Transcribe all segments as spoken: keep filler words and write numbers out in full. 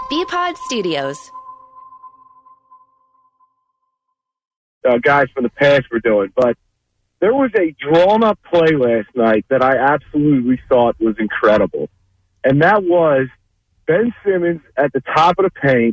B-Pod Studios. Uh, guys from the past were doing, but there was a drawn-up play last night that I absolutely thought was incredible, and that was Ben Simmons at the top of the paint,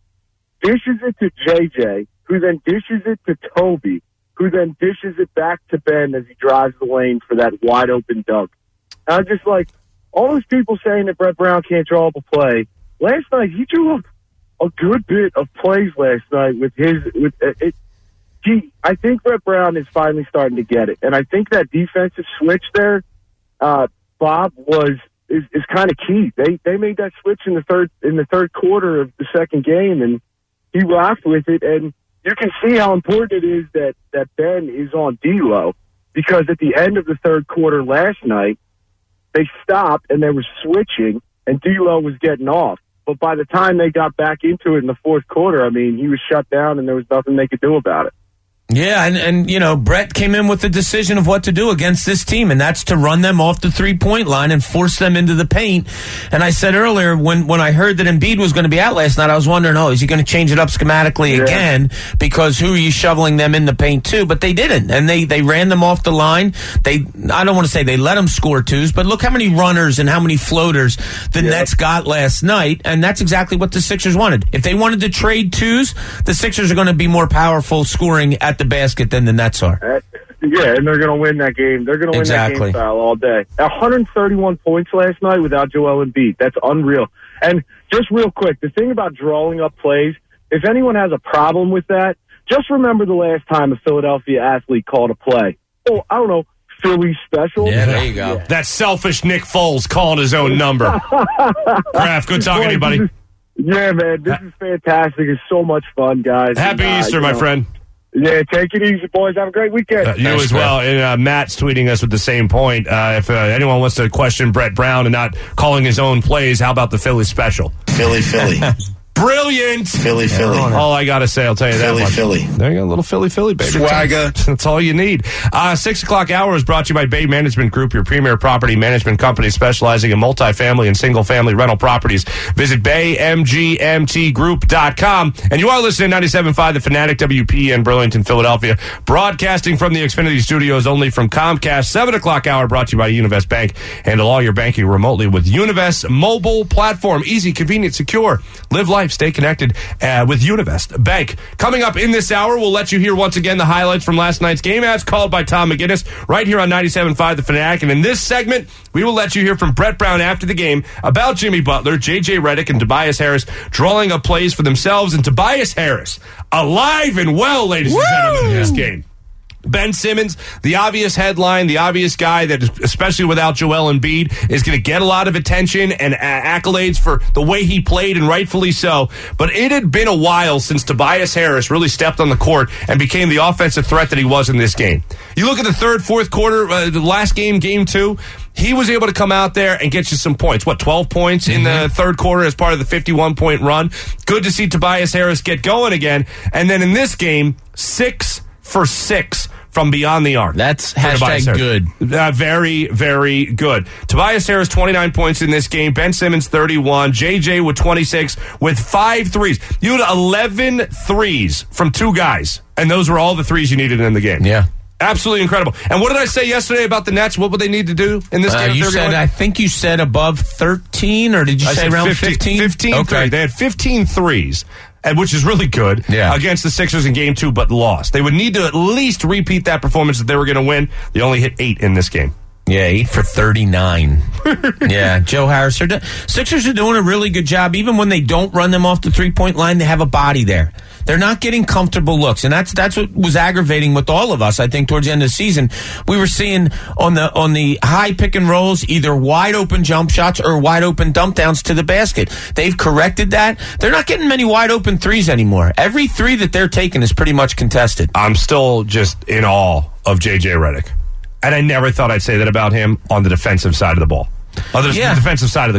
dishes it to J J, who then dishes it to Toby, who then dishes it back to Ben as he drives the lane for that wide-open dunk. And I'm just like, all those people saying that Brett Brown can't draw up a play, last night he drew up a good bit of plays last night with his with uh, it. He, I think Brett Brown is finally starting to get it, and I think that defensive switch there, uh, Bob, was is, is kind of key. They they made that switch in the third in the third quarter of the second game, and he rocked with it. And you can see how important it is that that Ben is on D-Lo, because at the end of the third quarter last night, they stopped and they were switching, and D-Lo was getting off. But by the time they got back into it in the fourth quarter, I mean, he was shut down, and there was nothing they could do about it. Yeah, and, and, you know, Brett came in with the decision of what to do against this team, and that's to run them off the three-point line and force them into the paint. And I said earlier, when, when I heard that Embiid was going to be out last night, I was wondering, oh, is he going to change it up schematically yeah. again? Because who are you shoveling them in the paint to? But they didn't, and they, they ran them off the line. They I don't want to say they let them score twos, but look how many runners and how many floaters the yeah. Nets got last night, and that's exactly what the Sixers wanted. If they wanted to trade twos, the Sixers are going to be more powerful scoring at the basket than the Nets are. Uh, yeah, and they're going to win that game. They're going to win exactly. that game style all day. one hundred thirty-one points last night without Joel Embiid. That's unreal. And just real quick, the thing about drawing up plays, if anyone has a problem with that, just remember the last time a Philadelphia athlete called a play. Oh, I don't know, Philly special. Yeah, there you go. Yeah. That selfish Nick Foles calling his own number. Kraft, good talking to you, buddy. Yeah, man, this is fantastic. It's so much fun, guys. Happy and, uh, Easter, my know, friend. Yeah, take it easy, boys. Have a great weekend. Uh, you Thanks, as well. And uh, Matt's tweeting us with the same point. Uh, if uh, anyone wants to question Brett Brown and not calling his own plays, how about the Philly special? Philly, Philly. Brilliant. Philly, Philly. All I got to say, I'll tell you Philly, that much. Philly. There you go, a little Philly, Philly, baby. Swagger. That's all you need. Uh, six o'clock hour is brought to you by Bay Management Group, your premier property management company specializing in multifamily and single-family rental properties. Visit bay m g m t group dot com. And you are listening to ninety-seven point five, The Fanatic, W P N, Burlington, Philadelphia. Broadcasting from the Xfinity Studios only from Comcast. seven o'clock hour brought to you by Univest Bank. Handle all your banking remotely with Univest mobile platform. Easy, convenient, secure. Live life, stay connected. Uh, with Univest Bank. Coming up in this hour, we'll let you hear once again the highlights from last night's game as called by Tom McGinnis right here on ninety-seven point five The Fanatic. And in this segment, we will let you hear from Brett Brown after the game about Jimmy Butler, J J Redick, and Tobias Harris drawing up plays for themselves. And Tobias Harris, alive and well, ladies Woo! and gentlemen, in this game. Ben Simmons, the obvious headline, the obvious guy that, especially without Joel Embiid, is going to get a lot of attention and accolades for the way he played, and rightfully so. But it had been a while since Tobias Harris really stepped on the court and became the offensive threat that he was in this game. You look at the third, fourth quarter, uh, the last game, game two, he was able to come out there and get you some points. What, twelve points in the third quarter as part of the fifty-one point run? Good to see Tobias Harris get going again. And then in this game, six for six from beyond the arc. That's hashtag good. Uh, very, very good. Tobias Harris, twenty-nine points in this game. Ben Simmons, thirty-one. J J with twenty-six with five threes. You had eleven threes from two guys, and those were all the threes you needed in the game. Yeah. Absolutely incredible. And what did I say yesterday about the Nets? What would they need to do in this uh, game? You said, I think you said above thirteen, or did you I say around fifteen? fifteen Okay. threes. They had fifteen threes. And which is really good yeah. against the Sixers in game two, but lost. They would need to at least repeat that performance if they were going to win. They only hit eight in this game. Yeah, eight for thirty-nine. Yeah, Joe Harris. Do- Sixers are doing a really good job. Even when they don't run them off the three-point line, they have a body there. They're not getting comfortable looks, and that's that's what was aggravating with all of us. I think towards the end of the season, we were seeing on the on the high pick and rolls either wide open jump shots or wide open dump downs to the basket. They've corrected that. They're not getting many wide open threes anymore. Every three that they're taking is pretty much contested. I'm still just in awe of J J Redick, and I never thought I'd say that about him on the defensive side of the ball. On the yeah. defensive side of the court.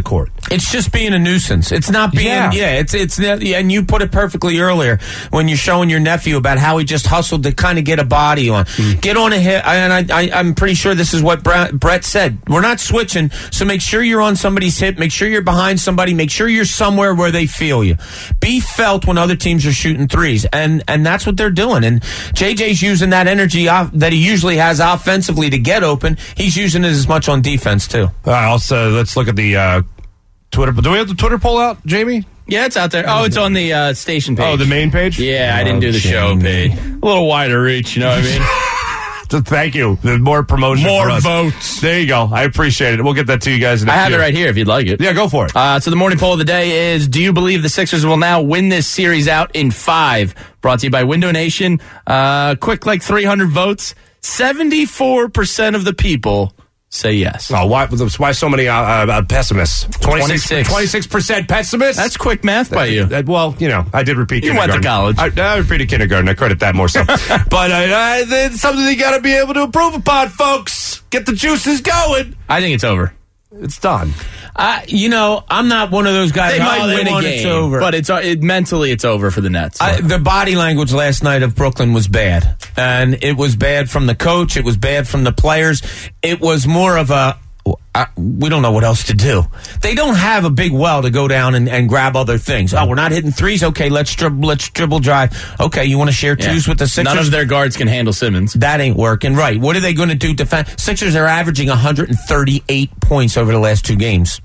It's just being a nuisance. It's not being, yeah, Yeah. it's, it's, and you put it perfectly earlier when you're showing your nephew about how he just hustled to kind of get a body on. Mm. Get on a hit, and I, I, I'm pretty sure this is what Brett said. We're not switching, so make sure you're on somebody's hip, make sure you're behind somebody, make sure you're somewhere where they feel you. Be felt when other teams are shooting threes, and, and that's what they're doing. And J J's using that energy off, that he usually has offensively to get open. He's using it as much on defense, too. All right, also, let's look at the uh, Twitter. Do we have the Twitter poll out, Jamie? Yeah, it's out there. Oh, it's on the uh, station page. Oh, the main page? Yeah, I Oh, didn't do the show Jamie. page. A little wider reach, you know what I mean? So thank you. There's more promotion More for us. votes. There you go. I appreciate it. We'll get that to you guys in a I have few. it right here if you'd like it. Yeah, go for it. Uh, so the morning poll of the day is, do you believe the Sixers will now win this series out in five? Brought to you by Window Nation. Uh, quick, like three hundred votes. seventy-four percent of the people say yes. Oh, why, why so many uh, uh, pessimists? twenty-six. twenty-six percent pessimists? That's quick math by you. Uh, well, you know, I did repeat You went to kindergarten. college. I, I repeated kindergarten. I credit that more so. But uh, uh, it's something you got to be able to improve upon, folks. Get the juices going. I think it's over. It's done. I, you know, I'm not one of those guys. They oh, might they win a want game, it's over. but it's uh, it, mentally it's over for the Nets. I, the body language last night of Brooklyn was bad, and it was bad from the coach. It was bad from the players. It was more of a I, we don't know what else to do. They don't have a big well to go down and, and grab other things. Oh, we're not hitting threes. Okay, let's dribble. Let's dribble drive. Okay, you want to share twos Yeah. with the Sixers? None of their guards can handle Simmons. That ain't working. Right. What are they going to do? Defend? Sixers are averaging one hundred thirty-eight points over the last two games.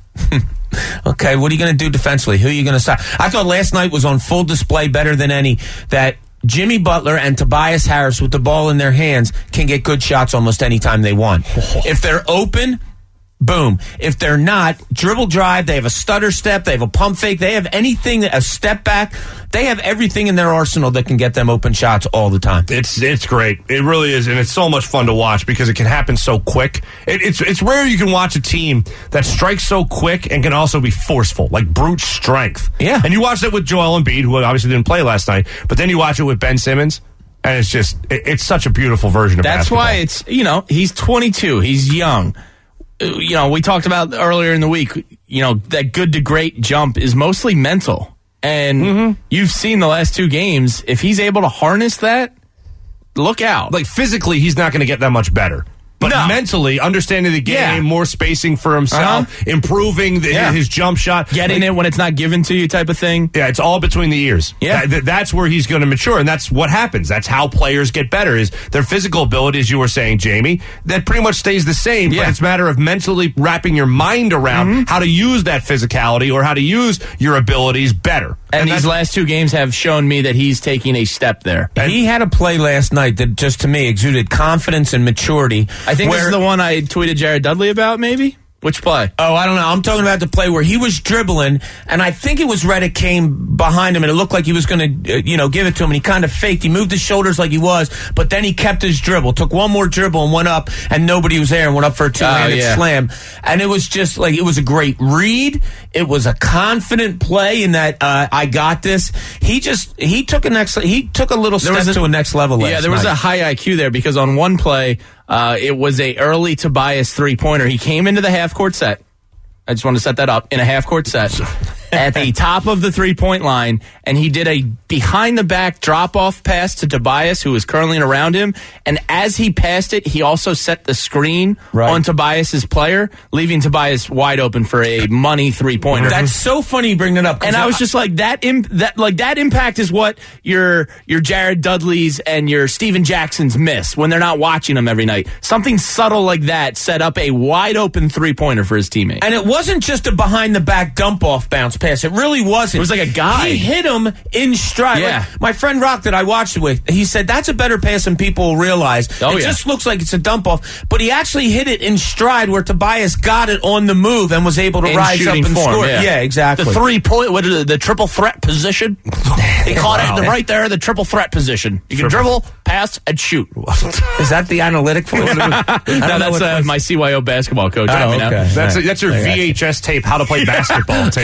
Okay, what are you going to do defensively? Who are you going to stop? I thought last night was on full display, better than any, that Jimmy Butler and Tobias Harris with the ball in their hands can get good shots almost any time they want. If they're open, boom. If they're not, dribble drive, they have a stutter step, they have a pump fake, they have anything, a step back. They have everything in their arsenal that can get them open shots all the time. It's it's great. It really is, and it's so much fun to watch because it can happen so quick. It, it's it's rare you can watch a team that strikes so quick and can also be forceful, like brute strength. Yeah. And you watched it with Joel Embiid, who obviously didn't play last night, but then you watch it with Ben Simmons, and it's just it, it's such a beautiful version of That's basketball. why it's, you know, he's twenty-two. He's young. You know, we talked about earlier in the week, you know, that good to great jump is mostly mental. And mm-hmm. you've seen the last two games. If he's able to harness that, look out. Like physically, he's not going to get that much better. But No. mentally, understanding the game, Yeah. more spacing for himself, Uh-huh. improving the, Yeah. his jump shot. Getting Like, it when it's not given to you type of thing. Yeah, it's all between the ears. Yeah. That- that's where he's going to mature, and that's what happens. That's how players get better, is their physical ability, as you were saying, Jamie, that pretty much stays the same, Yeah. but it's a matter of mentally wrapping your mind around Mm-hmm. how to use that physicality or how to use your abilities better. And, that's- these last two games have shown me that he's taking a step there. He had a play last night that just to me exuded confidence and maturity. I think where, this is the one I tweeted Jared Dudley about, maybe? Which play? Oh, I don't know. I'm talking about the play where he was dribbling, and I think it was Redick came behind him, and it looked like he was going to, uh, you know, give it to him, and he kind of faked. He moved his shoulders like he was, but then he kept his dribble, took one more dribble and went up, and nobody was there and went up for a two-handed Oh, yeah. slam. And it was just like, it was a great read. It was a confident play in that uh, I got this. He just, he took a next, he took a little step was a- to a next level last Yeah, there was night. a high I Q there because on one play, uh, it was a early Tobias three-pointer. He came into the half-court set. I just want to set that up in a half-court set at the top of the three-point line, and he did a behind-the-back drop-off pass to Tobias, who is currently around him. And as he passed it, he also set the screen Right. on Tobias's player, leaving Tobias wide open for a money three-pointer. That's so funny you bring that up. 'cause And I was just like that. Imp, that like that impact is what your your Jared Dudleys and your Steven Jacksons miss when they're not watching them every night. Something subtle like that set up a wide open three pointer for his teammate. And it wasn't just a behind the back dump off bounce pass. It really wasn't. It was like a guy. He hit him in stride. Yeah. Like, my friend Rock that I watched it with, he said that's a better pass than people realize. Oh, it yeah. just looks like it's a dump off, but he actually hit it in stride where Tobias got it on the move and was able to In rise up shooting and form, score. yeah. exactly. The three point, what is it, the triple threat position. They caught Wow. it right there, the triple threat position. You can Triple. dribble, pass, and shoot. Is that the analytic for it? No, that's uh, my C Y O basketball coach. Oh, Help me now. okay. That's Right. that's your I got V H S tape, how to play basketball tape. Guys, you got to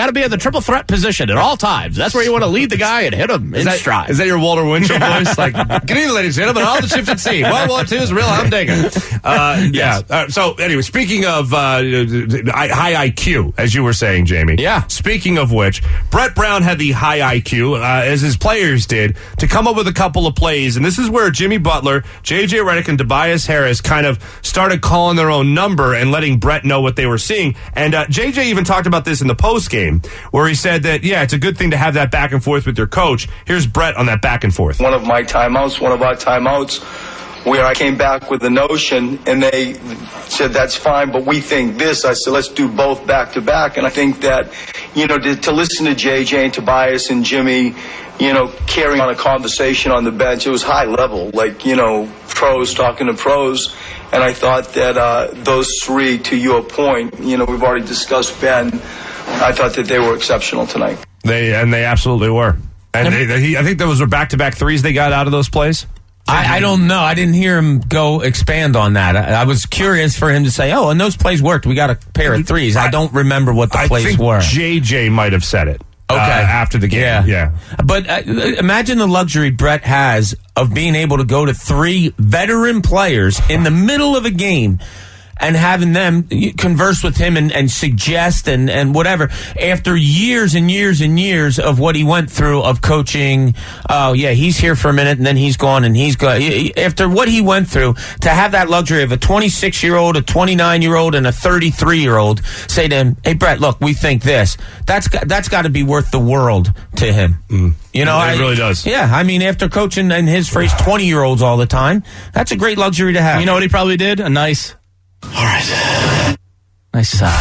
to be in the triple threat position at all times. That's where you want to lead the guy and hit him in Is that, stride. is that your Walter Winchell voice? Like, good evening, ladies and gentlemen. All the ships at sea. World War Two is real. I'm digging. Uh, yeah. Uh, so, anyway, speaking of uh, high I Q, as you were saying, Jamie. Yeah. Speaking of which, Brett Brown had the high I Q, uh, as his players did, to come up with a couple of plays. And this is where Jimmy Butler, J J Redick, and Tobias Harris kind of started calling their own number and letting Brett know what they were seeing. And uh, J J even talked about this in the postgame, where he said that, yeah, it's a good thing to have that back and forth with your coach. Here's Brett on that back and forth. One of my timeouts, one of our timeouts, where I came back with the notion, and they said, that's fine, but we think this. I said, let's do both back to back. And I think that, you know, to, to listen to J J and Tobias and Jimmy, you know, carrying on a conversation on the bench, it was high level, like, you know, pros talking to pros. And I thought that uh, those three, to your point, you know, we've already discussed Ben, I thought that they were exceptional tonight. They And they absolutely were. And they, they, he, I think those were back-to-back threes they got out of those plays. I, I don't know. I didn't hear him go expand on that. I, I was curious for him to say, oh, and those plays worked. We got a pair of threes. I, I don't remember what the I plays think were. J J might have said it. Okay. Uh, after the game. Yeah. yeah. But uh, imagine the luxury Brett has of being able to go to three veteran players in the middle of a game and having them converse with him and, and suggest and, and whatever. After years and years and years of what he went through of coaching, oh, yeah, he's here for a minute and then he's gone and he's gone. After what he went through, to have that luxury of a twenty-six-year-old, a twenty-nine-year-old, and a thirty-three-year-old say to him, hey, Brett, look, we think this. That's got, that's got to be worth the world to him. Mm. You know, it I, really does. Yeah, I mean, after coaching, in his phrase, twenty-year-olds all the time, that's a great luxury to have. You know what he probably did? A nice... All right. Nice sigh.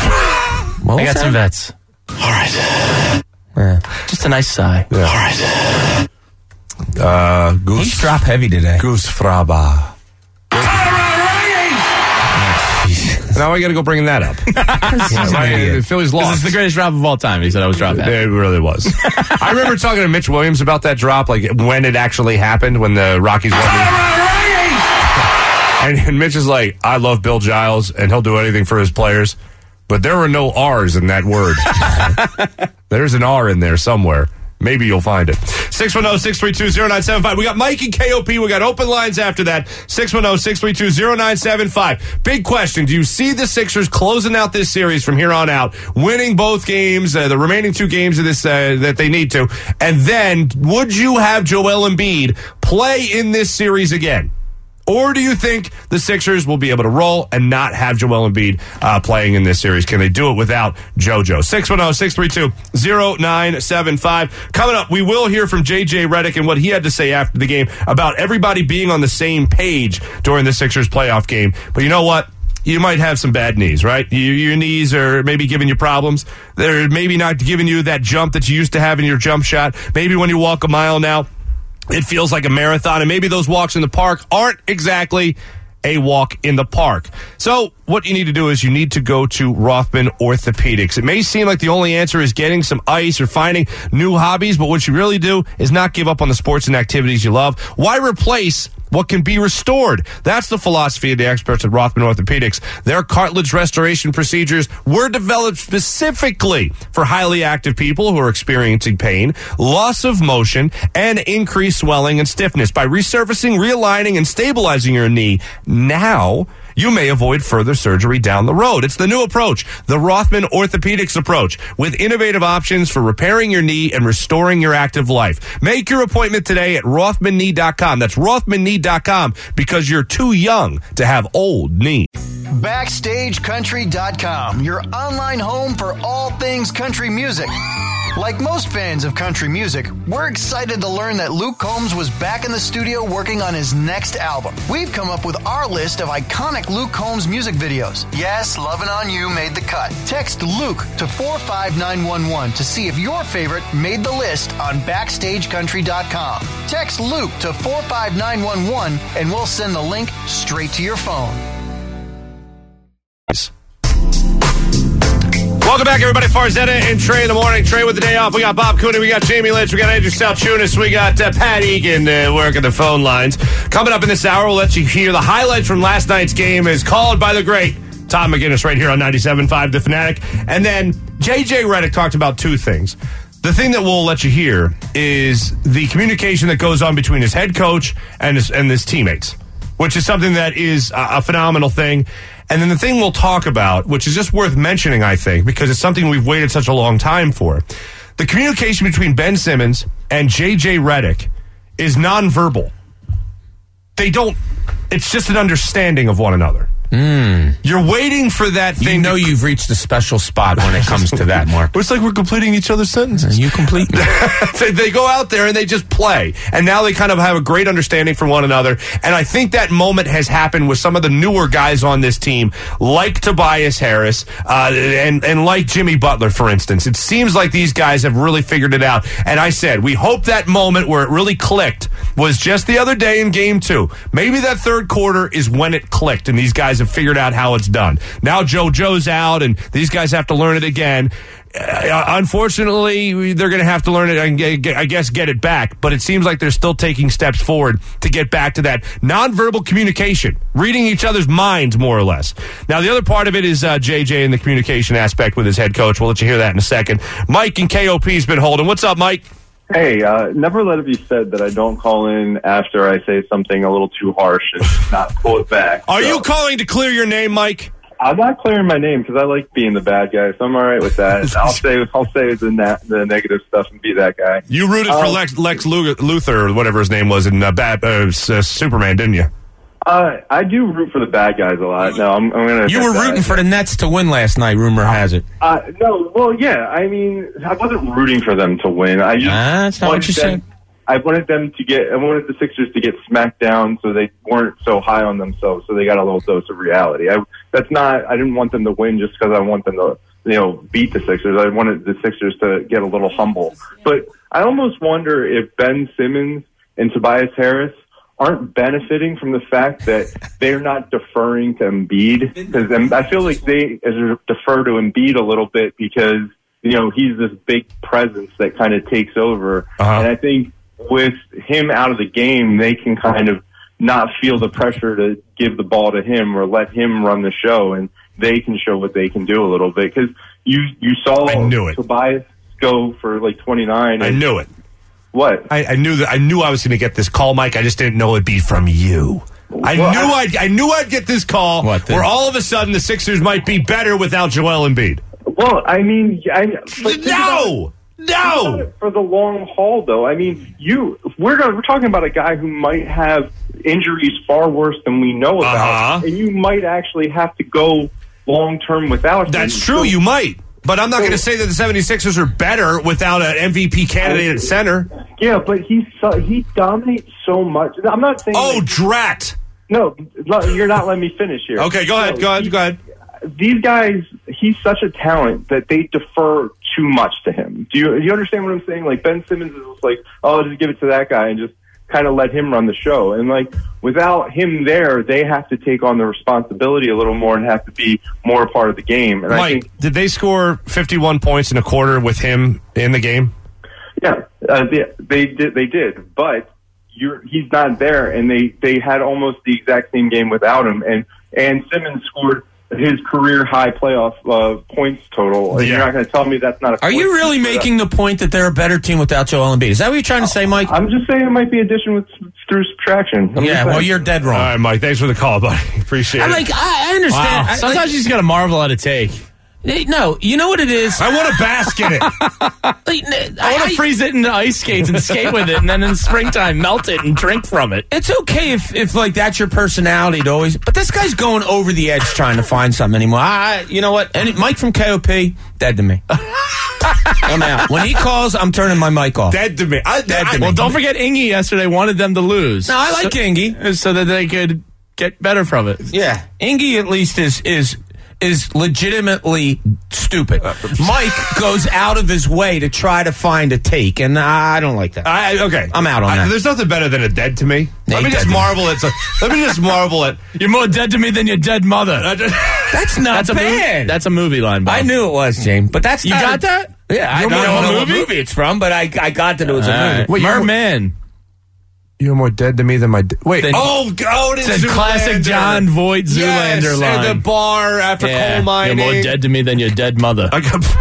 I got that? some vets. All right. Yeah. Just a nice sigh. Yeah. All right. Uh, Goose. He's drop heavy today. Goose Fraba. Now I got to go bring that up. yeah, Philly's lost. This is the greatest drop of all time. He said I was drop heavy. It really was. I remember talking to Mitch Williams about that drop, like when it actually happened, when the Rockies won. And, and Mitch is like, I love Bill Giles, and he'll do anything for his players. But there were no R's in that word. There's an R in there somewhere. Maybe you'll find it. six one zero, six three two, zero nine seven five. We got Mike and K O P. We got open lines after that. six one zero, six three two, zero nine seven five. Big question. Do you see the Sixers closing out this series from here on out, winning both games, uh, the remaining two games of this uh, that they need to? And then, would you have Joel Embiid play in this series again? Or do you think the Sixers will be able to roll and not have Joel Embiid uh, playing in this series? Can they do it without JoJo? six one zero, six three two, zero nine seven five. Coming up, we will hear from J J Redick and what he had to say after the game about everybody being on the same page during the Sixers playoff game. But you know what? You might have some bad knees, right? You, your knees are maybe giving you problems. They're maybe not giving you that jump that you used to have in your jump shot. Maybe when you walk a mile now, it feels like a marathon, and maybe those walks in the park aren't exactly a walk in the park. So what you need to do is you need to go to Rothman Orthopedics. It may seem like the only answer is getting some ice or finding new hobbies, but what you really do is not give up on the sports and activities you love. Why replace what can be restored? That's the philosophy of the experts at Rothman Orthopedics. Their cartilage restoration procedures were developed specifically for highly active people who are experiencing pain, loss of motion, and increased swelling and stiffness. By resurfacing, realigning, and stabilizing your knee now, you may avoid further surgery down the road. It's the new approach, the Rothman Orthopedics approach, with innovative options for repairing your knee and restoring your active life. Make your appointment today at Rothman Knee dot com. That's Rothman Knee dot com, because you're too young to have old knees. Backstage Country dot com, your online home for all things country music. Like most fans of country music, we're excited to learn that Luke Combs was back in the studio working on his next album. We've come up with our list of iconic Luke Combs music videos. Yes, Lovin' On You made the cut. Text Luke to four five nine one one to see if your favorite made the list on Backstage Country dot com. Text Luke to four five nine one one and we'll send the link straight to your phone. Welcome back, everybody. Farzetta and Trey in the morning. Trey with the day off. We got Bob Cooney. We got Jamie Lynch. We got Andrew Salchunas. We got uh, Pat Egan uh, working the phone lines. Coming up in this hour, we'll let you hear the highlights from last night's game as called by the great Tom McGinnis right here on ninety-seven point five The Fanatic. And then J J Redick talked about two things. The thing that we'll let you hear is the communication that goes on between his head coach and his, and his teammates, which is something that is a, a phenomenal thing. And then the thing we'll talk about, which is just worth mentioning, I think, because it's something we've waited such a long time for. The communication between Ben Simmons and J J Redick is nonverbal. They don't, it's just an understanding of one another. Mm. You're waiting for that thing. You know to, you've reached a special spot when it comes to that, Mark. It's like we're completing each other's sentences. You complete me. they, they go out there and they just play. And now they kind of have a great understanding for one another. And I think that moment has happened with some of the newer guys on this team, like Tobias Harris uh, and, and like Jimmy Butler, for instance. It seems like these guys have really figured it out. And I said, we hope that moment where it really clicked was just the other day in game two. Maybe that third quarter is when it clicked and these guys have figured out how it's done. Now JoJo's out, and these guys have to learn it again. Uh, unfortunately, they're going to have to learn it and, get, I guess, get it back. But it seems like they're still taking steps forward to get back to that nonverbal communication, reading each other's minds, more or less. Now, the other part of it is uh, J J and the communication aspect with his head coach. We'll let you hear that in a second. Mike in K O P's been holding. What's up, Mike? Hey, uh, never let it be said that I don't call in after I say something a little too harsh and not pull it back. Are so, you calling to clear your name, Mike? I'm not clearing my name because I like being the bad guy, so I'm all right with that. I'll say I'll say the na- the negative stuff and be that guy. You rooted um, for Lex, Lex Luthor, or whatever his name was, in uh, Bad, uh, uh, Superman, didn't you? Uh, I do root for the bad guys a lot. No, I'm, I'm going to. You were rooting that. for the Nets to win last night. Rumor has it. Uh, no, well, yeah. I mean, I wasn't rooting for them to win. I just uh, that's not what you them, said. I wanted them to get. I wanted the Sixers to get smacked down so they weren't so high on themselves. So they got a little dose of reality. I, that's not. I didn't want them to win just because I want them to, you know, beat the Sixers. I wanted the Sixers to get a little humble. But I almost wonder if Ben Simmons and Tobias Harris aren't benefiting from the fact that they're not deferring to Embiid, because I feel like they defer to Embiid a little bit because, you know, he's this big presence that kind of takes over. Uh-huh. And I think with him out of the game, they can kind of not feel the pressure to give the ball to him or let him run the show, and they can show what they can do a little bit. Because you, you saw I knew it. Tobias go for like twenty-nine. I knew it. What? I, I knew that. I knew I was going to get this call, Mike. I just didn't know it'd be from you. I well, knew I, I'd. I knew I'd get this call what, where all of a sudden the Sixers might be better without Joel Embiid. Well, I mean, I, but no, no. For the long haul, though, I mean, you we're gonna, we're talking about a guy who might have injuries far worse than we know about, uh-huh. and you might actually have to go long term without him. That's true. So, you might. But I'm not so, going to say that the seventy-sixers are better without an M V P candidate at center. Yeah, but he's so, he dominates so much. I'm not saying. Oh, that, drat! No, you're not letting me finish here. Okay, go ahead. So go ahead. he, go ahead. These guys, he's such a talent that they defer too much to him. Do you do you understand what I'm saying? Like Ben Simmons is just like, oh, just give it to that guy and just kind of let him run the show. And like without him there, they have to take on the responsibility a little more and have to be more a part of the game. And Mike, I think, did they score fifty-one points in a quarter with him in the game? Yeah, uh, they, they did. They did, but you're, he's not there, and they, they had almost the exact same game without him. And and Simmons scored his career high playoff uh, points total. Yeah. You're not going to tell me that's not a. Are you really making the point that they're a better team without Joel Embiid? Is that what you're trying to say, Mike? I'm just saying it might be addition with through subtraction. I'm yeah, well, you're dead wrong. All right, Mike. Thanks for the call, buddy. Appreciate I it. like. I understand. Wow. I, Sometimes like, you just got to marvel at a take. No, you know what it is? I want to bask in it. like, I, I want to freeze it into ice skates and skate with it, and then in the springtime melt it and drink from it. It's okay if, if like that's your personality to always, but this guy's going over the edge trying to find something anymore. I, you know what? Any, Mike from K O P, dead to me. I'm out. When he calls, I'm turning my mic off. Dead to me. I, dead I, to well, me. don't forget Ingy yesterday wanted them to lose. No, I like so, Ingy. So that they could get better from it. Yeah. Ingy at least is is is legitimately stupid. Mike goes out of his way to try to find a take, and I don't like that. I, okay. I'm out on I, that. There's nothing better than a dead to me. Let Hey, me just dead marvel at so, Let me just marvel at You're more dead to me than your dead mother. That's not that's a bad. Movie, that's a movie line, Bob. I knew it was, James, but that's You not got that? Yeah, I You don't know know what what movie? movie it's from, but I I got that it was a All movie. right. Merman. You're more dead to me than my... De- Wait, Then- oh, oh, it It's is a classic Zoolander. John Voight Zoolander yes, line. and the bar after Yeah, coal mining. You're more dead to me than your dead mother. I got...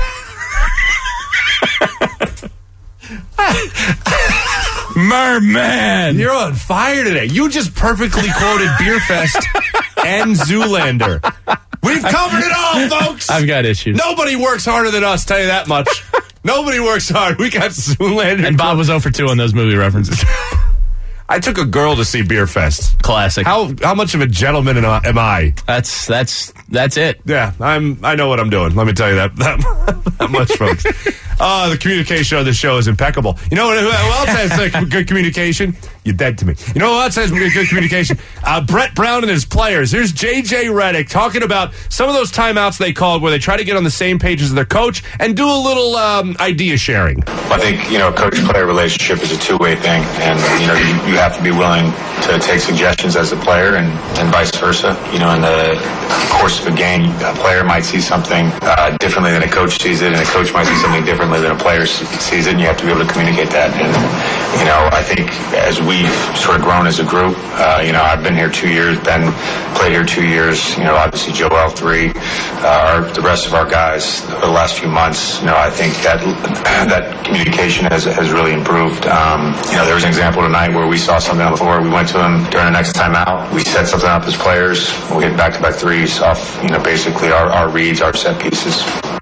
Merman! You're on fire today. You just perfectly quoted Beerfest and Zoolander. We've covered it all, folks. I've got issues. Nobody works harder than us, tell you that much. Nobody works hard. We got Zoolander. And Bob was zero for two on those movie references. I took a girl to see Beerfest. Classic. How how much of a gentleman am I- am I? That's that's that's it. Yeah, I'm. I know what I'm doing. Let me tell you that that, that much, folks. Uh, the communication on this show is impeccable. You know who, who else has uh, good communication? You're dead to me. You know who else has good communication? Uh, Brett Brown and his players. Here's J J Redick talking about some of those timeouts they called where they try to get on the same page as their coach and do a little um, idea sharing. I think, you know, coach-player relationship is a two-way thing, and, you know, you, you have to be willing to take suggestions as a player and, and vice versa. You know, in the course of a game, a player might see something uh, differently than a coach sees it, and a coach might see something differently than a player sees it, and you have to be able to communicate that. And, you know, I think as we've sort of grown as a group, uh, you know, I've been here two years, Ben played here two years, you know, obviously Joel three, uh, our, the rest of our guys over the last few months, you know, I think that that communication has, has really improved. Um, you know, there was an example tonight where we saw something on the floor, we went to him during the next timeout, we set something up as players, we hit back-to-back threes off, you know, basically our, our reads, our set pieces.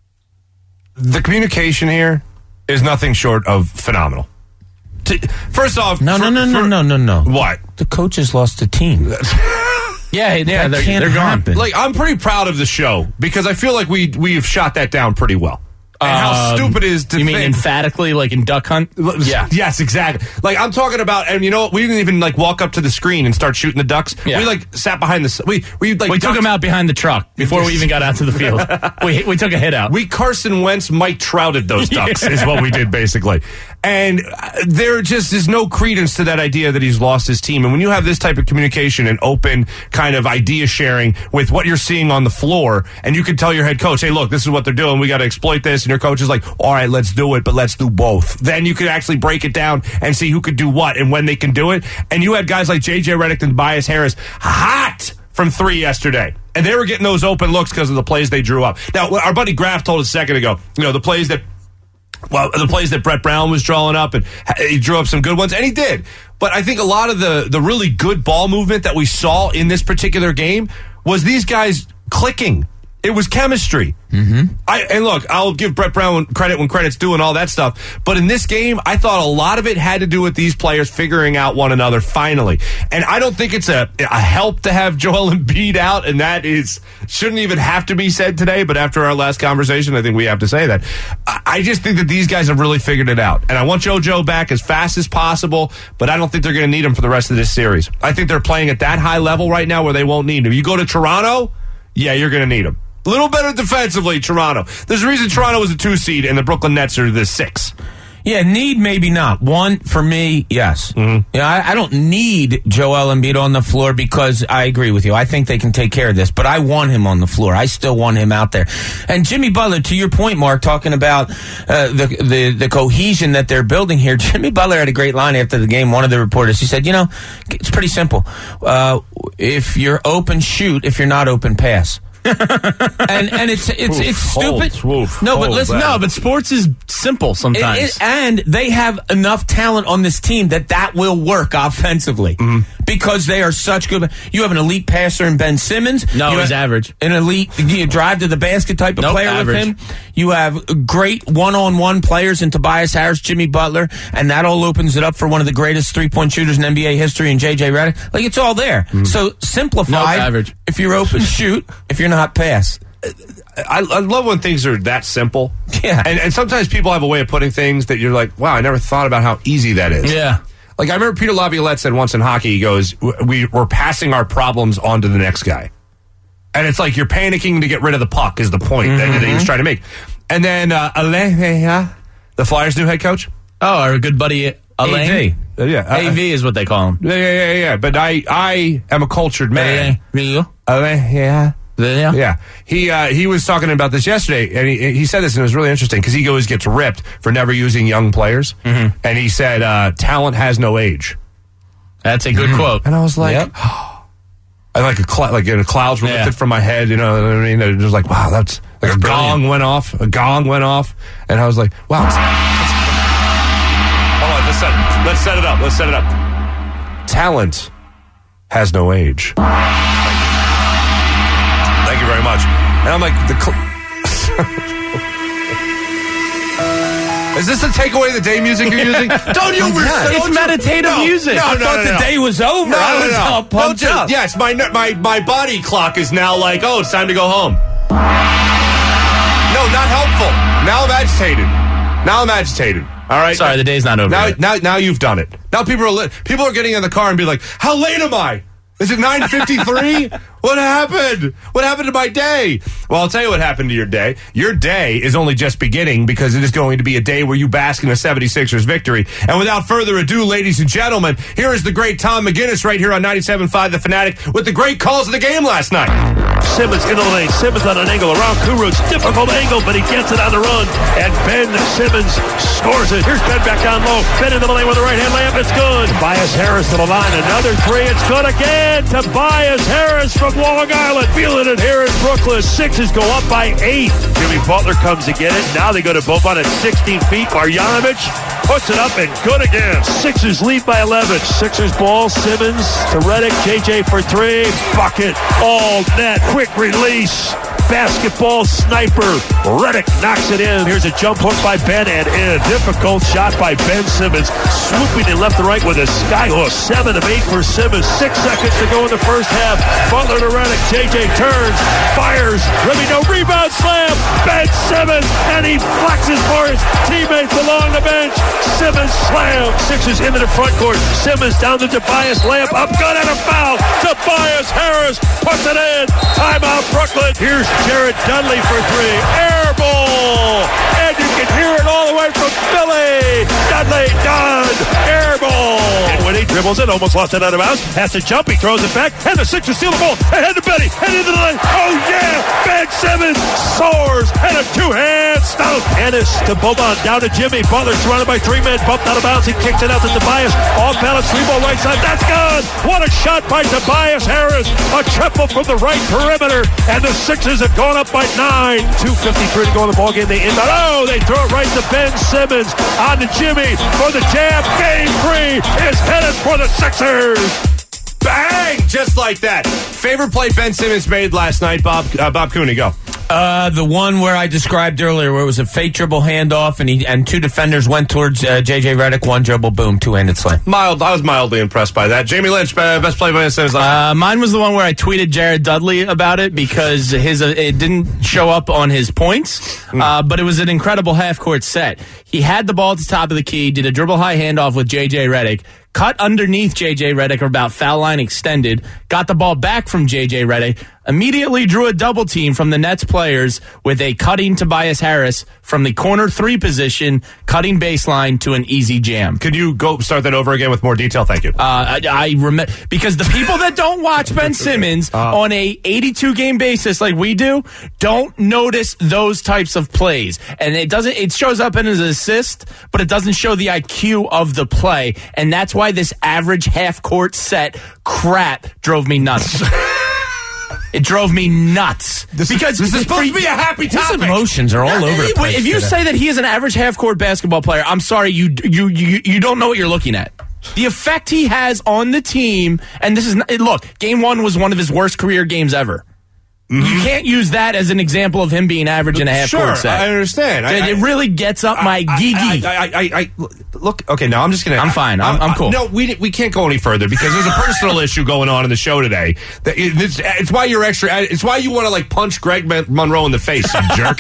The communication here is nothing short of phenomenal. T- First off, No, for- no, no, no, for- no, no, no. What? The coaches lost the team. Yeah, yeah, That they're, can't they're gone. happen. Like, I'm pretty proud of the show because I feel like we we have shot that down pretty well. And how Um, stupid it is to You mean think. emphatically, like in Duck Hunt? Yeah. Yes, exactly. Like I'm talking about, and you know, what? We didn't even like walk up to the screen and start shooting the ducks. Yeah. We like sat behind the. We we like We took ducked- him out behind the truck before we even got out to the field. we we took a hit out. We Carson Wentz, Mike Trouted those ducks is what we did basically. And uh, there just is no credence to that idea that he's lost his team. And when you have this type of communication and open kind of idea sharing with what you're seeing on the floor, and you can tell your head coach, hey, look, this is what they're doing. We got to exploit this. And your coach is like, all right, let's do it, but let's do both. Then you could actually break it down and see who could do what and when they can do it. And you had guys like J J Redick and Tobias Harris hot from three yesterday. And they were getting those open looks because of the plays they drew up. Now, our buddy Graff told us a second ago, you know, the plays that Well, the plays that Brett Brown was drawing up, and he drew up some good ones, and he did. But I think a lot of the, the really good ball movement that we saw in this particular game was these guys clicking. It was chemistry. Mm-hmm. I, and look, I'll give Brett Brown credit when credit's due and all that stuff. But in this game, I thought a lot of it had to do with these players figuring out one another finally. And I don't think it's a, a help to have Joel Embiid out, and that is shouldn't even have to be said today. But after our last conversation, I think we have to say that. I, I just think that these guys have really figured it out. And I want JoJo back as fast as possible, but I don't think they're going to need him for the rest of this series. I think they're playing at that high level right now where they won't need him. You go to Toronto, yeah, you're going to need him. A little better defensively, Toronto. There's a reason Toronto was a two seed and the Brooklyn Nets are the six. Yeah, need maybe not. One, for me, yes. Mm-hmm. Yeah, I, I don't need Joel Embiid on the floor because I agree with you. I think they can take care of this, but I want him on the floor. I still want him out there. And Jimmy Butler, to your point, Mark, talking about uh, the, the the cohesion that they're building here, Jimmy Butler had a great line after the game. One of the reporters, he said, you know, it's pretty simple. Uh, if you're open, shoot. If you're not open, pass. and and it's it's Oof, it's stupid. hold, oof, no, but hold listen, that. No, but sports is simple sometimes. It- it- and they have enough talent on this team that that will work offensively Mm-hmm. because they are such good. You have an elite passer in Ben Simmons. No, you he's have average. An elite you drive to the basket type of Nope, player average. with him. You have great one-on-one players in Tobias Harris, Jimmy Butler, and that all opens it up for one of the greatest three-point shooters in N B A history in J J Redick. Like, it's all there. So simplified. Nope, average. If you're open, shoot. If you're not, pass. I, I love when things are that simple. Yeah. And, and sometimes people have a way of putting things that you're like, wow, I never thought about how easy that is. Yeah. Like, I remember Peter Laviolette said once in hockey, he goes, we, we're passing our problems on to the next guy. And it's like you're panicking to get rid of the puck is the point mm-hmm. that, that he was trying to make. And then uh, Alain, the Flyers' new head coach. Oh, our good buddy Alain. A V. Uh, yeah. Uh, A V is what they call him. Yeah, yeah, yeah, yeah. But I, I am a cultured man. Yeah. Alain, yeah. Yeah. Yeah, he uh, he was talking about this yesterday, and he, he said this, and it was really interesting because he always gets ripped for never using young players, mm-hmm. and he said uh, talent has no age. That's a good mm-hmm. quote. And I was like, yep. and like a cl- like you know, clouds were lifted yeah. from my head. You know what I mean? It was like, wow, that's like that's a brilliant. gong went off. A gong went off, and I was like, wow. It's, it's, hold on, let's set, let's set it up. Let's set it up. Talent has no age. Thank you very much. And I'm like, the. Cl- Is this the takeaway the day music you're using? Don't you? Yeah, it's meditative no, music. No, no, I no, thought no, the no. day was over. No, I no, was no. all pumped Don't up. You, yes, my my my body clock is now like, oh, it's time to go home. No, not helpful. Now I'm agitated. Now I'm agitated. All right. Sorry, the day's not over. Now, yet. now, now you've done it. Now people are li- people are getting in the car and be like, how late am I? Is it nine fifty-three? What happened? What happened to my day? Well, I'll tell you what happened to your day. Your day is only just beginning because it is going to be a day where you bask in a seventy-sixers victory. And without further ado, ladies and gentlemen, here is the great Tom McGinnis right here on ninety-seven point five The Fanatic with the great calls of the game last night. Simmons into the lane. Simmons on an angle around Kurucs. Difficult angle, but he gets it on the run. And Ben Simmons scores it. Here's Ben back down low. Ben into the lane with the right-hand layup. It's good. Tobias Harris to the line. Another three. It's good again. Tobias Harris from Long Island. Feeling it here in Brooklyn. Sixers go up by eight. Jimmy Butler comes to get it. Now they go to Boban at sixteen feet. Marjanovic puts it up and good again. Sixers lead by eleven. Sixers ball. Simmons to Redick. J J for three. Bucket. All net. Quick release. Basketball sniper. Redick knocks it in. Here's a jump hook by Ben and in. Difficult shot by Ben Simmons. Swooping in left to right with a sky hook. Seven of eight for Simmons. Six seconds to go in the first half. Butler to Redick. J J turns. Fires. Remy no rebound slam. Ben Simmons. And he flexes for his teammates along the bench. Simmons slam. Sixers into the front court. Simmons down to Tobias. Layup up. Good and a foul. Tobias Harris puts it in. Timeout Brooklyn. Here's Jared Dudley for three. Air ball. And you can hear it all the way from Philly. Dudley done. Air ball. And when he dribbles it, almost lost it out of bounds. Has to jump. He throws it back. And the Sixers steal the ball. Ahead to Betty. Head into the lane. Oh, yeah. Ben Simmons soars. And a two-hand stomp. Ennis to Boban. Down to Jimmy. Butler surrounded by three men. Bumped out of bounds. He kicks it out to Tobias. Off balance. Three ball right side. That's good. What a shot by Tobias Harris. A triple from the right perimeter. And the Sixers have gone up by nine. two fifty-three to go in the ballgame. They inbound. Oh, they throw it right to Ben Simmons. On to Jimmy for the jab. Game three is headed for the Sixers. Bang! Just like that. Favorite play Ben Simmons made last night, Bob uh, Bob Cooney, go. Uh, the one where I described earlier, where it was a fake dribble handoff, and he and two defenders went towards uh, J J Redick. One dribble, boom, two-handed slam. Mild. I was mildly impressed by that. Jamie Lynch, best play by Ben Simmons. Uh, mine was the one where I tweeted Jared Dudley about it because his uh, it didn't show up on his points, uh, but it was an incredible half-court set. He had the ball at the top of the key, did a dribble high handoff with J J Redick, cut underneath J J Redick about foul line extended, got the ball back from J J Redick, immediately drew a double team from the Nets players with a cutting Tobias Harris from the corner three position, cutting baseline to an easy jam. Could you go start that over again with more detail? Thank you. Uh, I, I remember because the people that don't watch Ben Simmons uh, on a eighty-two game basis like we do don't notice those types of plays, and it doesn't. It shows up in his assist, but it doesn't show the I Q of the play, and that's why this average half court set crap drove me nuts. It drove me nuts this because is, this is supposed to be a happy topic. His emotions are all over the place. If you today. say that he is an average half-court basketball player, I'm sorry, you you you you don't know what you're looking at. The effect he has on the team, and this is not, look, game one was one of his worst career games ever. Mm-hmm. You can't use that as an example of him being average in a half sure, court set. I understand. It, I, it really gets up my gigi. I, I, I, I, look, okay, now I'm just gonna. I'm fine. I'm, I'm cool. No, we we can't go any further because there's a personal issue going on in the show today. That it's, it's why you're extra. It's why you want to like punch Greg Monroe in the face, you jerk.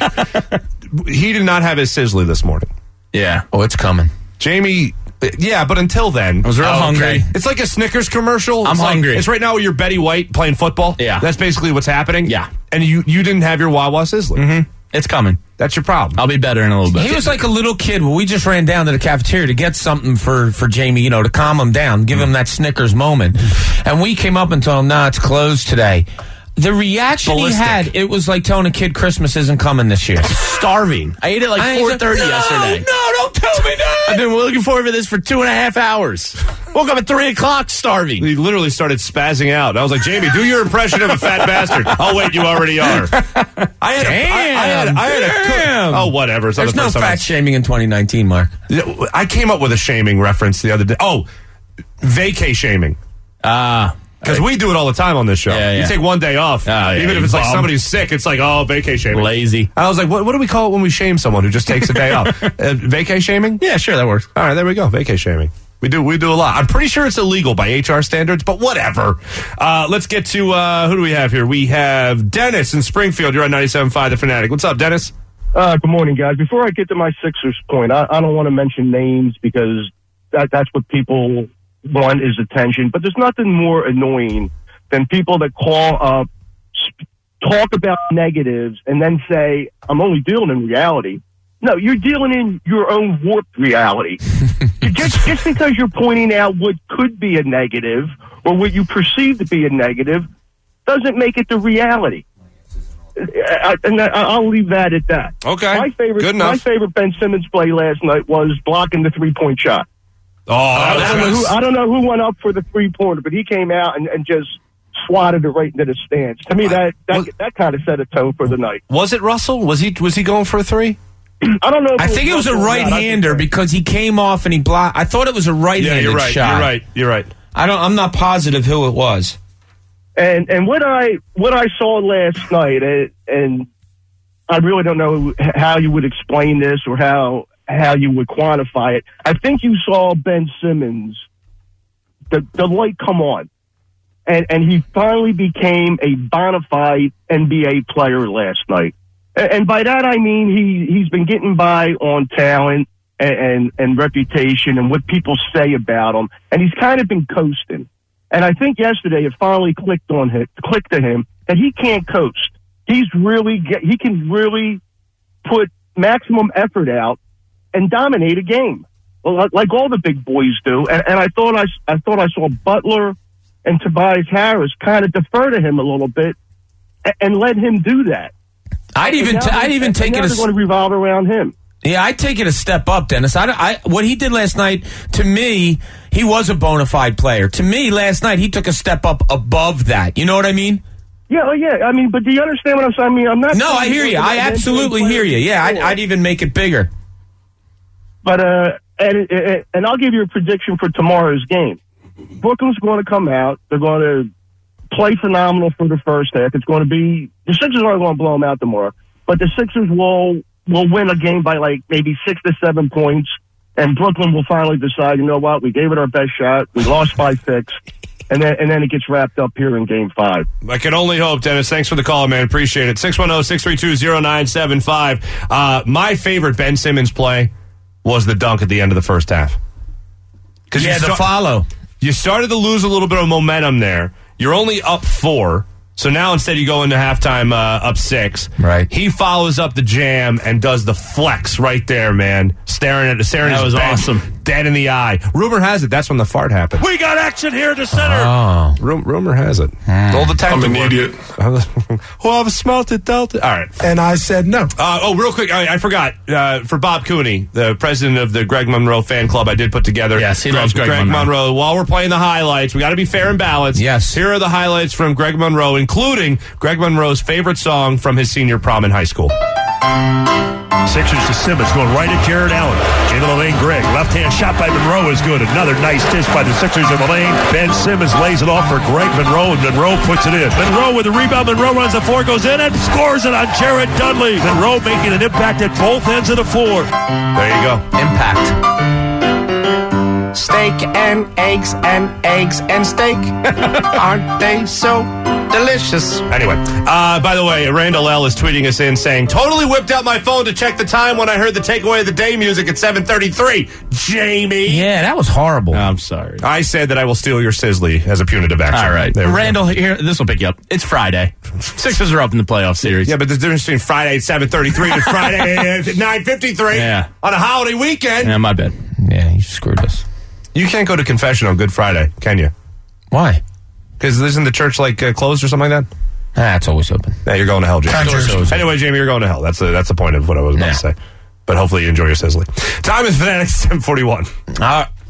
He did not have his sizzly this morning. Yeah. Oh, it's coming. Jamie. Yeah, but until then, I was real oh, hungry. Okay. It's like a Snickers commercial. I'm it's hungry. Like, it's right now where you're Betty White playing football. Yeah, that's basically what's happening. Yeah, and you you didn't have your Wawa Sizzler. Mm-hmm. It's coming. That's your problem. I'll be better in a little bit. He was like a little kid. Well, we just ran down to the cafeteria to get something for, for Jamie, you know, to calm him down, give him that Snickers moment. And we came up and told him, nah, it's closed today. The reaction Ballistic. he had, it was like telling a kid Christmas isn't coming this year. Starving. I ate it like four thirty no, yesterday. No, don't tell me that. I've been looking forward to this for two and a half hours. Woke up at three o'clock starving. He literally started spazzing out. I was like, Jamie, do your impression of a fat bastard. Oh, wait, you already are. I had Damn, a, I, I had, I had damn. a, oh, whatever. It's not There's the no first time fat I- shaming in twenty nineteen, Mark. I came up with a shaming reference the other day. Oh, vacay shaming. Ah. Uh, Because we do it all the time on this show. Yeah, yeah. You take one day off. Oh, yeah, even if you it's like bum. somebody's sick, it's like, oh, vacay shaming. Lazy. I was like, what, what do we call it when we shame someone who just takes a day off? Uh, vacay shaming? Yeah, sure, that works. All right, there we go. Vacay shaming. We do we do a lot. I'm pretty sure it's illegal by H R standards, but whatever. Uh, let's get to, uh, who do we have here? We have Dennis in Springfield. You're on ninety-seven point five The Fanatic. What's up, Dennis? Uh, good morning, guys. Before I get to my Sixers point, I, I don't want to mention names because that, that's what people want is attention. But there's nothing more annoying than people that call up, sp- talk about negatives, and then say, I'm only dealing in reality. No, you're dealing in your own warped reality. just, just because you're pointing out what could be a negative or what you perceive to be a negative doesn't make it the reality. I, and I, I'll leave that at that. Okay. My favorite, Good enough. my favorite Ben Simmons play last night was blocking the three-point shot. Oh, that I, don't know was who, I don't know who went up for the three-pointer, but he came out and, and just swatted it right into the stands. To me, that that, Was- that kind of set a tone for the night. Was it Russell? Was he was he going for a three? I don't know. If I think it was a Russell or not. I right-hander think- because he came off and he blocked. I thought it was a right-handed Yeah, you're right. shot. You're right. You're right. I don't. I'm not positive who it was. And and what I what I saw last night, and, and I really don't know how you would explain this or how how you would quantify it. I think you saw Ben Simmons, the the light come on, and and he finally became a bona fide N B A player last night. And, and by that I mean he he's been getting by on talent and, and and reputation and what people say about him, and he's kind of been coasting. And I think yesterday it finally clicked on him, clicked to him that he can't coast. He's really get, he can really put maximum effort out and dominate a game, well, like all the big boys do. And, and I thought I I thought I saw Butler and Tobias Harris kind of defer to him a little bit and, and let him do that. I'd And even now t- they- I'd even and take now it a they're going to revolve around him. Yeah, I take it a step up, Dennis. I, I, what he did last night, to me, he was a bona fide player. To me, last night, he took a step up above that. You know what I mean? Yeah, oh yeah. I mean, but do you understand what I'm saying? I mean, I'm not. No, I hear you. I absolutely hear you. Yeah, I'd, I'd even make it bigger. But uh, and and and I'll give you a prediction for tomorrow's game. Brooklyn's going to come out. They're going to play phenomenal for the first half. It's going to be the Sixers aren't going to blow them out tomorrow, but the Sixers will will win a game by like maybe six to seven points, and Brooklyn will finally decide, you know what, we gave it our best shot. We lost by six. And then, and then it gets wrapped up here in game five. I can only hope, Dennis. Thanks for the call, man. Appreciate it. six one zero, six three two, zero nine seven five. Uh, my favorite Ben Simmons play was the dunk at the end of the first half. Yeah, you the sta- follow. You started to lose a little bit of momentum there. You're only up four. So now instead you go into halftime uh, up six. Right. He follows up the jam and does the flex right there, man. Staring at staring That at his was bench, awesome. dead in the eye. Rumor has it that's when the fart happened. We got action here at the center. Oh. Rum, rumor has it. All the time. I'm an idiot. Who have smelt it, Delta? All right. And I said no. Uh, oh, real quick, I, I forgot. Uh, for Bob Cooney, the president of the Greg Monroe fan club, I did put together. Yes, he loves Greg Greg Monroe. Monroe. While we're playing the highlights, we got to be fair and balanced. Yes. Here are the highlights from Greg Monroe, including Greg Monroe's favorite song from his senior prom in high school. Sixers to Simmons going right at Jared Allen. Into the lane, Greg. Left-hand shot by Monroe is good. Another nice dish by the Sixers in the lane. Ben Simmons lays it off for Greg Monroe, and Monroe puts it in. Monroe with the rebound. Monroe runs the floor, goes in, and scores it on Jared Dudley. Monroe making an impact at both ends of the floor. There you go. Impact. Steak and eggs and eggs and steak. Aren't they so delicious? Anyway, uh, by the way, Randall L. is tweeting us in saying, totally whipped out my phone to check the time when I heard the takeaway of the day music at seven thirty-three. Jamie. Yeah, that was horrible. I'm sorry. I said that I will steal your Sizzly as a punitive action. All right. There we go. Randall, here, this will pick you up. It's Friday. Sixers are up in the playoff series. Yeah, but there's a difference between Friday at seven thirty-three and Friday at nine fifty-three Yeah. on a holiday weekend. Yeah, my bad. Yeah, you screwed us. You can't go to confession on Good Friday, can you? Why? Because isn't the church like uh, closed or something like that? Ah, it's always open. Yeah, you're going to hell, Jamie. Controversy. Doors open. Anyway, Jamie, you're going to hell. That's the, that's the point of what I was about Yeah. to say. But hopefully you enjoy your Sizzly. Time is Fanatic seven forty-one. Uh,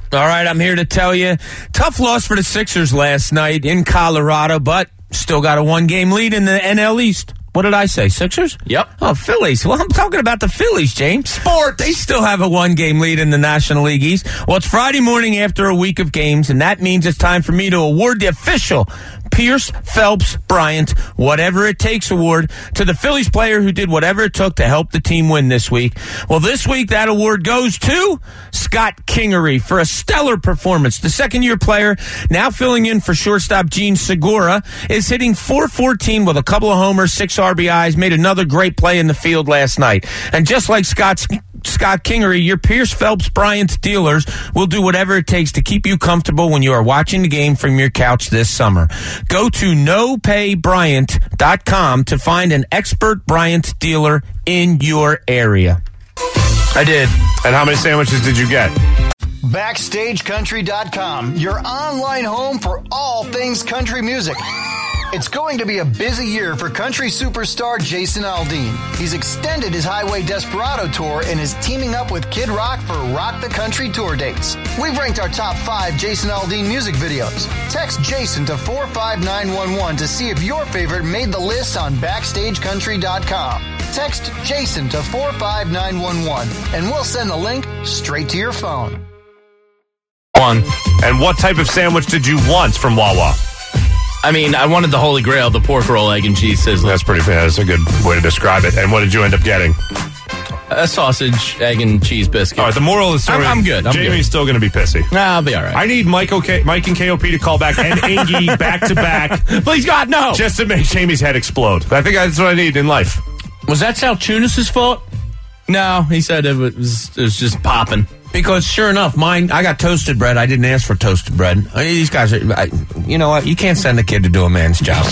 All right, I'm here to tell you, tough loss for the Sixers last night in Colorado, but still got a one-game lead in the N L East. What did I say, Sixers? Yep. Oh, Phillies. Well, I'm talking about the Phillies, James. Sport. They still have a one-game lead in the National League East. Well, it's Friday morning after a week of games, and that means it's time for me to award the official Pierce Phelps Bryant Whatever It Takes award to the Phillies player who did whatever it took to help the team win this week. Well, this week that award goes to Scott Kingery for a stellar performance. The second-year player, now filling in for shortstop Gene Segura, is hitting four fourteen with a couple of homers, six R B Is, made another great play in the field last night. And just like Scott's Scott Kingery, your Pierce Phelps Bryant dealers will do whatever it takes to keep you comfortable when you are watching the game from your couch this summer. Go to no pay bryant dot com to find an expert Bryant dealer in your area. I did. And how many sandwiches did you get? Backstage Country dot com, your online home for all things country music. It's going to be a busy year for country superstar Jason Aldean. He's extended his Highway Desperado tour and is teaming up with Kid Rock for Rock the Country tour dates. We've ranked our top five Jason Aldean music videos. Text Jason to four five nine one one to see if your favorite made the list on Backstage Country dot com. Text Jason to four five nine one one and we'll send the link straight to your phone. One. And what type of sandwich did you want from Wawa? I mean, I wanted the Holy Grail, the pork roll, egg, and cheese sizzler. That's pretty fair. That's a good way to describe it. And what did you end up getting? A sausage, egg, and cheese biscuit. All right, the moral of the story. I'm, I'm good. I'm Jamie's good. still going to be pissy. Nah, I'll be all right. I need Mike, okay, Mike and K O P to call back and Angie back to back. Please, God, no. Just to make Jamie's head explode. I think that's what I need in life. Was that Sal Tunis' fault? No, he said it was, it was just popping. Because sure enough, mine, I got toasted bread. I didn't ask for toasted bread. I mean, these guys are, I, you know what? You can't send a kid to do a man's job.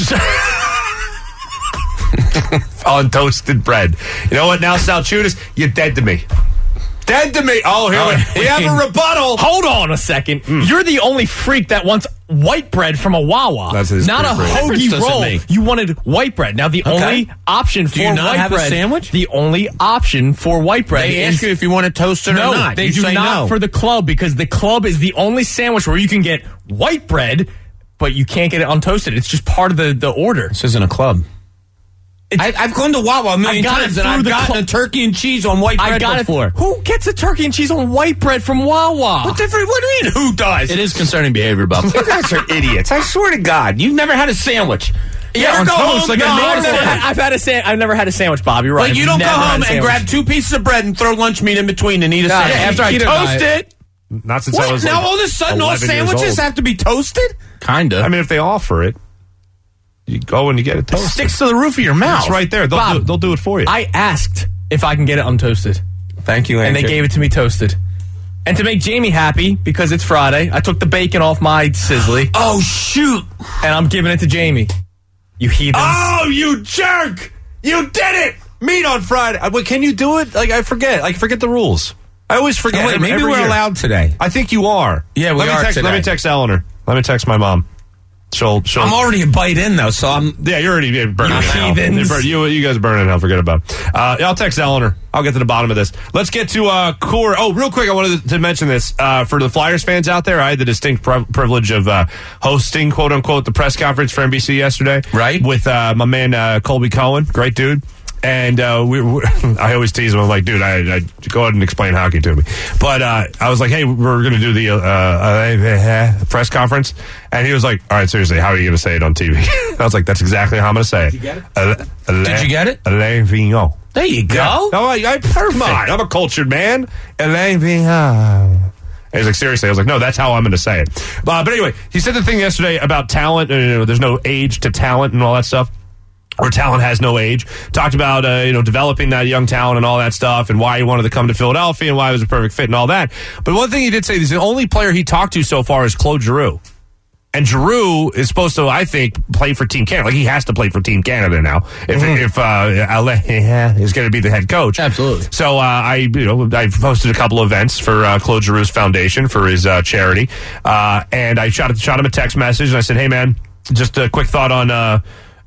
On toasted bread. You know what? Now, Sal Tunis, you're dead to me. Dead to me. Oh, here oh, we, we have a rebuttal. Hold on a second. Mm. You're the only freak that wants white bread from a Wawa. That's his not a hoagie roll. You wanted white bread. Now, the okay. only option for do you not white have bread. A sandwich? The only option for white bread they is. ask you if you want it toasted no, or not. They you do say not no. for the club because the club is the only sandwich where you can get white bread, but you can't get it untoasted. It's just part of the, the order. This isn't a club. I, I've gone to Wawa a million times and I've gotten cl- a turkey and cheese on white bread I got before. It. Who gets a turkey and cheese on white bread from Wawa? What, different, what do you mean, who does? It is concerning behavior, Bob. You guys are idiots. I swear to God. You've never had a sandwich. You yeah, ever go home like no, I've, never had, I've had a sa- I've never had a sandwich, Bob. You're right. Like you don't go home and grab two pieces of bread and throw lunch meat in between and eat a sandwich. Yeah, after I toast it. Not since what? I was Now like all of a sudden all sandwiches have to be toasted? Kinda. I mean, if they offer it. You go and you get it toasted. It sticks to the roof of your mouth. It's right there. They'll, Bob, do, they'll do it for you. I asked if I can get it untoasted. Thank you, Andrew. And they gave it to me toasted. And to make Jamie happy, because it's Friday, I took the bacon off my sizzly. Oh, shoot. And I'm giving it to Jamie. You heathens. Oh, you jerk! You did it! Meat on Friday. Wait, can you do it? Like, I forget. I forget the rules. I always forget. Oh, wait, maybe every we're year. allowed today. I think you are. Yeah, we let me are text, today. Let me text Eleanor. Let me text my mom. She'll, she'll, I'm already a bite in, though, so I'm... Yeah, you're already burning you hell. heathens. You, you guys are burning hell. Forget about it. Uh, I'll text Eleanor. I'll get to the bottom of this. Let's get to uh, Core. Oh, real quick, I wanted to mention this. Uh, for the Flyers fans out there, I had the distinct pri- privilege of uh, hosting, quote-unquote, the press conference for N B C yesterday. Right. With uh, my man uh, Colby Cohen. Great dude. And uh, we, we, I always tease him. I'm like, dude, I, I go ahead and explain hockey to me. But uh, I was like, hey, we're going to do the uh, uh, press conference. And he was like, all right, seriously, how are you going to say it on T V? I was like, that's exactly how I'm going to say it. Did you get it? Uh, Did you get it? Alain Vigneault. There you go. Yeah. Oh, I, I, come on. I'm a cultured man. Alain Vigneault. And he's like, seriously? I was like, no, that's how I'm going to say it. Uh, but anyway, he said the thing yesterday about talent. Uh, you know, there's no age to talent and all that stuff. Or talent has no age. Talked about, uh, you know, developing that young talent and all that stuff and why he wanted to come to Philadelphia and why it was a perfect fit and all that. But one thing he did say, he's the only player he talked to so far is Claude Giroux. And Giroux is supposed to, I think, play for Team Canada. Like, he has to play for Team Canada now if, mm-hmm. if uh, Alain is going to be the head coach. Absolutely. So uh, I, you know, I've hosted a couple of events for uh, Claude Giroux's foundation for his uh, charity. Uh, and I shot, shot him a text message and I said, hey, man, just a quick thought on... Uh,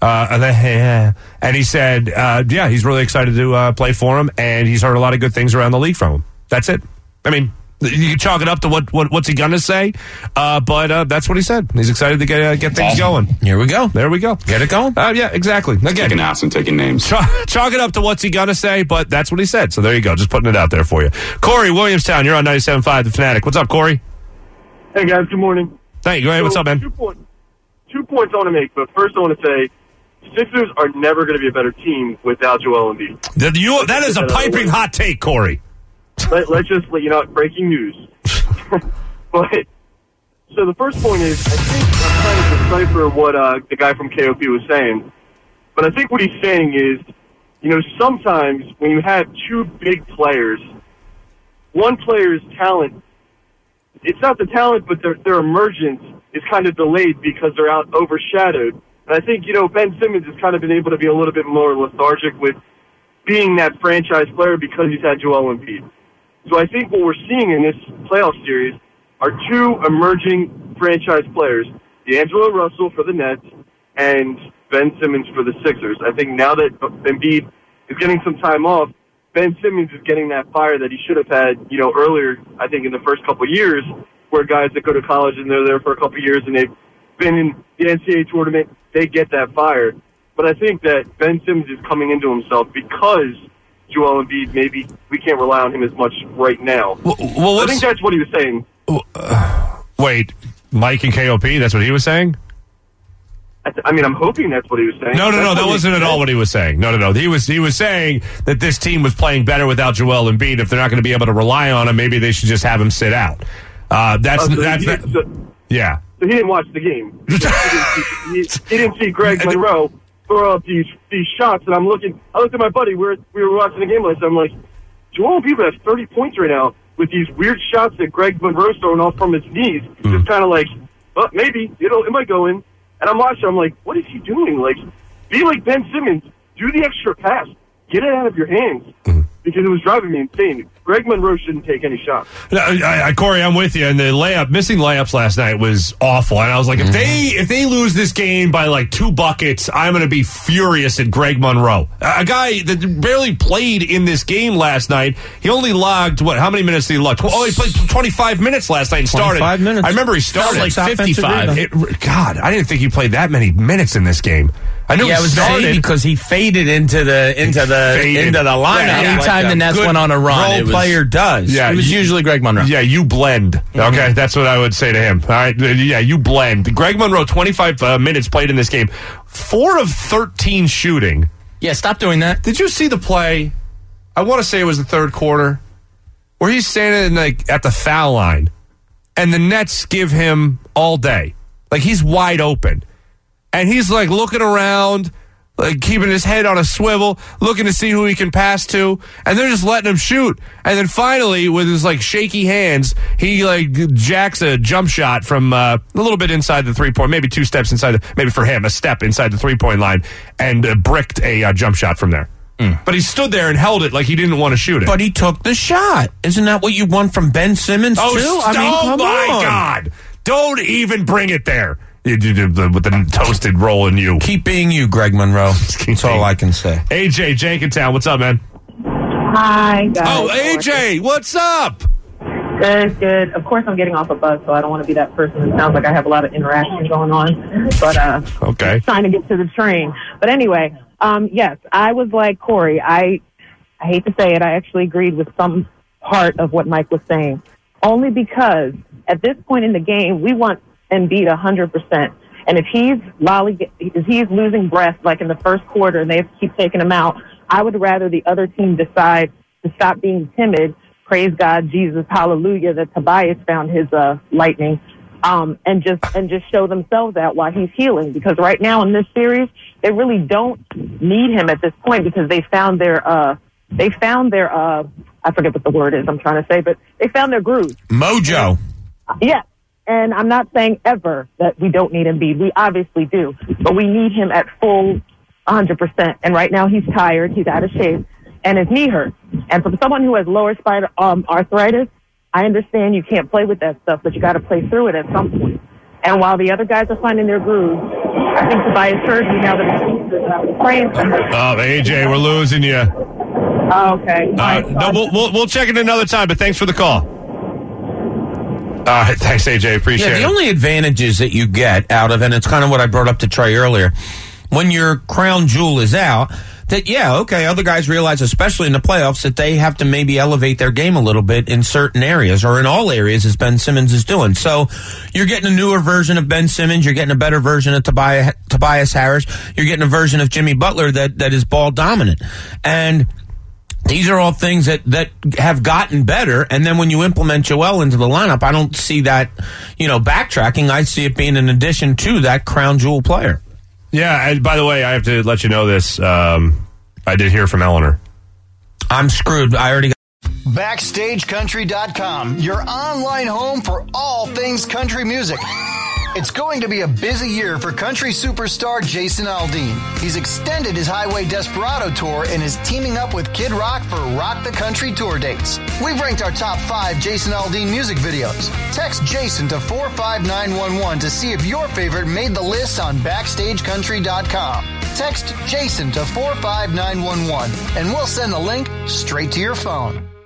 Uh, and he said, uh, yeah, he's really excited to uh, play for him, and he's heard a lot of good things around the league from him. That's it. I mean, You can chalk it up to what, what what's he going to say, uh, but uh, that's what he said. He's excited to get uh, get things going. Here we go. There we go. Get it going? Uh, yeah, exactly. Again, taking outs and taking names. Chalk, chalk it up to what's he going to say, but that's what he said. So there you go. Just putting it out there for you. Corey, Williamstown, you're on ninety-seven point five, The Fanatic. What's up, Corey? Hey, guys. Good morning. Thank you. Hey, so, what's up, man? Two, point, two points I want to make, but first I want to say Sixers are never going to be a better team without Joel Embiid. The, you, that is a piping hot take, Corey. Let, let's just, you know, breaking news. But, so the first point is, I think I'm trying to decipher what uh, the guy from K O P was saying. But I think what he's saying is, you know, sometimes when you have two big players, one player's talent, it's not the talent, but their, their emergence is kind of delayed because they're out overshadowed. And I think, you know, Ben Simmons has kind of been able to be a little bit more lethargic with being that franchise player because he's had Joel Embiid. So I think what we're seeing in this playoff series are two emerging franchise players, D'Angelo Russell for the Nets and Ben Simmons for the Sixers. I think now that Embiid is getting some time off, Ben Simmons is getting that fire that he should have had, you know, earlier, I think in the first couple of years, where guys that go to college and they're there for a couple of years and they've been in the N C double A tournament, they get that fire. But I think that Ben Simmons is coming into himself because Joel Embiid, maybe we can't rely on him as much right now. Well, well, I think that's what he was saying. Uh, wait, Mike and K O P, that's what he was saying? I, th- I mean, I'm hoping that's what he was saying. No, no, that's no, that wasn't at all what he was saying. No, no, no. He was he was saying that this team was playing better without Joel Embiid. If they're not going to be able to rely on him, maybe they should just have him sit out. Uh, that's uh, so that's he, that, so, yeah. So he didn't watch the game. He didn't see, he, he didn't see Greg Monroe throw up these these shots, and I'm looking. I looked at my buddy. We were we were watching the game last night. I'm like, Joel Embiid has thirty points right now with these weird shots that Greg Monroe's throwing off from his knees. Mm. Just kind of like, well, maybe it'll it might go in. And I'm watching. I'm like, what is he doing? Like, be like Ben Simmons. Do the extra pass. Get it out of your hands. Mm. Because it was driving me insane. Greg Monroe shouldn't take any shots. No, I, I, Corey, I'm with you. And the layup, missing layups last night was awful. And I was like, mm-hmm. if they if they lose this game by like two buckets, I'm going to be furious at Greg Monroe, a guy that barely played in this game last night. He only logged what? How many minutes did he log? Oh, he played twenty-five minutes last night and started. twenty-five minutes. I remember he started like fifty-five. It, God, I didn't think he played that many minutes in this game. I knew yeah, he it was started because he faded into the into the faded. into the lineup. Yeah, anytime like the Nets went on a run, role it was, player does. Yeah, it was you, usually Greg Monroe. Yeah, you blend. Mm-hmm. Okay, that's what I would say to him. All right, yeah, you blend. Greg Monroe, twenty-five uh, minutes played in this game, four of thirteen shooting. Yeah, stop doing that. Did you see the play? I want to say it was the third quarter, where he's standing like at the foul line, and the Nets give him all day, like he's wide open, and he's like looking around. Like keeping his head on a swivel, looking to see who he can pass to, and they're just letting him shoot. And then finally, with his like shaky hands, he like jacks a jump shot from uh, a little bit inside the three point, maybe two steps inside, the, maybe for him a step inside the three point line, and uh, bricked a uh, jump shot from there. Mm. But he stood there and held it like he didn't want to shoot it. But he took the shot. Isn't that what you want from Ben Simmons oh, too? St- I mean, oh come my on. God! Don't even bring it there. With the toasted roll in you. Keep being you, Greg Monroe. That's all I can say. A J, Jenkintown, what's up, man? Hi, guys. Oh, A J, what's up? Good, good. Of course, I'm getting off a bus, so I don't want to be that person that sounds like I have a lot of interaction going on. But uh, okay, trying to get to the train. But anyway, um, yes, I was like Corey. I, I hate to say it, I actually agreed with some part of what Mike was saying, only because at this point in the game, we want Embiid one hundred percent. And if he's lolly, if he's losing breath like in the first quarter and they have to keep taking him out, I would rather the other team decide to stop being timid. Praise God, Jesus, hallelujah, that Tobias found his uh, lightning, um, and just and just show themselves out while he's healing. Because right now in this series, they really don't need him at this point because they found their uh, they found their uh, I forget what the word is I'm trying to say, but they found their groove. Mojo. Yeah. And I'm not saying ever that we don't need Embiid. We obviously do. But we need him at full one hundred percent. And right now he's tired. He's out of shape. And his knee hurts. And for someone who has lower spine um, arthritis, I understand you can't play with that stuff, but you got to play through it at some point. And while the other guys are finding their groove, I think Tobias heard me now that I'm praying for him. Oh, A J, we're losing you. Oh, okay. Uh, no, we'll, we'll, we'll check it another time, but thanks for the call. All right, thanks, A J. Appreciate yeah, it. the only advantages that you get out of, and it's kind of what I brought up to Trey earlier, when your crown jewel is out, that, yeah, okay, other guys realize, especially in the playoffs, that they have to maybe elevate their game a little bit in certain areas, or in all areas, as Ben Simmons is doing. So you're getting a newer version of Ben Simmons, you're getting a better version of Tobias, Tobias Harris, you're getting a version of Jimmy Butler that, that is ball dominant. And these are all things that, that have gotten better, and then when you implement Joel into the lineup, I don't see that, you know, backtracking. I see it being an addition to that crown jewel player. Yeah, and by the way, I have to let you know this. Um, I did hear from Eleanor. I'm screwed. I already got... Backstage Country dot com, your online home for all things country music. It's going to be a busy year for country superstar Jason Aldean. He's extended his Highway Desperado tour and is teaming up with Kid Rock for Rock the Country tour dates. We've ranked our top five Jason Aldean music videos. Text Jason to four five nine one one to see if your favorite made the list on Backstage Country dot com. Text Jason to four five nine one one and we'll send the link straight to your phone.